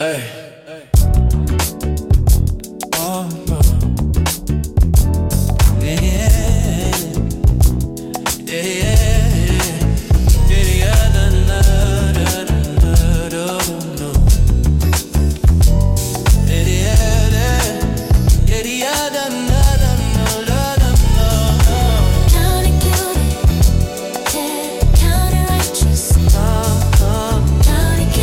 Hey. Oh, no. Yeah, yeah, yeah, yeah, da, da, da, da, da, da. Yeah, yeah, yeah, yeah, da, da, da, da, da, da. Count it, yeah, count it righteous. Count it,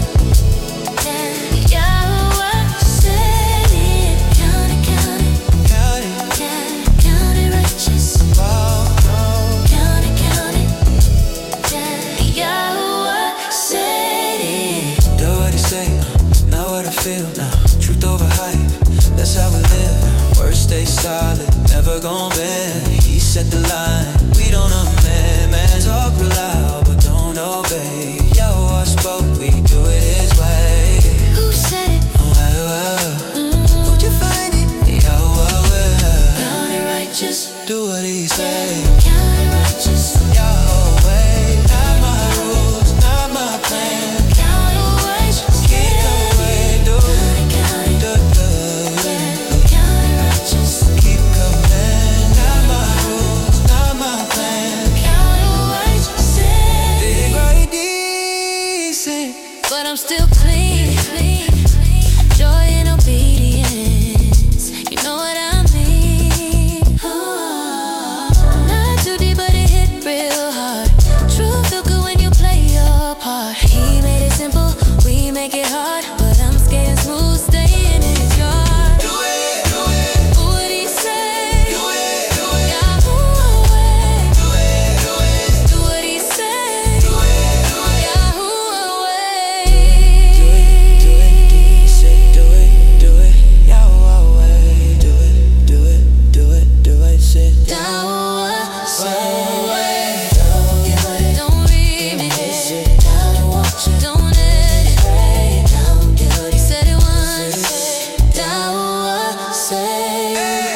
yeah, Yahweh said it. Count it, yeah, count it righteous. Count it, yeah, Yahweh said it. Do what he say, not what I feel now. Truth over hype, that's how we live. Words stay solid, never gon' bend. He set the line, we don't amend. Man talk real loud, but don't obey. Yahweh spoke, we do it his way. Who said it? Who'd you find it? Yahweh. Count it righteous. Do what he say. Count it righteous. Yahweh, not my rules, not my plan. Count it righteous. Keep away, do Count it, count it righteous. keep coming. Not my rules, not my plan. Count it righteous. Big right decent. But I'm still clean. Joy and obedience. You know what I mean. Not too deep, but it hit real hard. True feel good when you play your part. He made it simple, we make it hard. But I'm skating smooth, staying in his yard. Do it, What'd he say? do it, Yahweh. do it. Do what he say. Yahweh. Say do it, Yahweh. Do it, say Yahweh say. Yahweh. Don't remix it. Don't edit. He said it once. Yahweh say.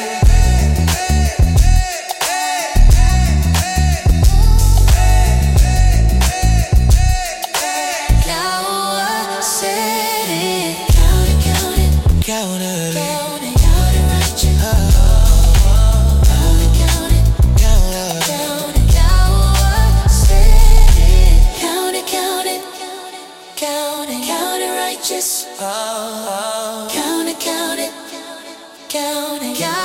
Yahweh said it. Count it, Count it. count it righteous. Count it, Yahweh said it. Count it, count it righteous. Count it, count it,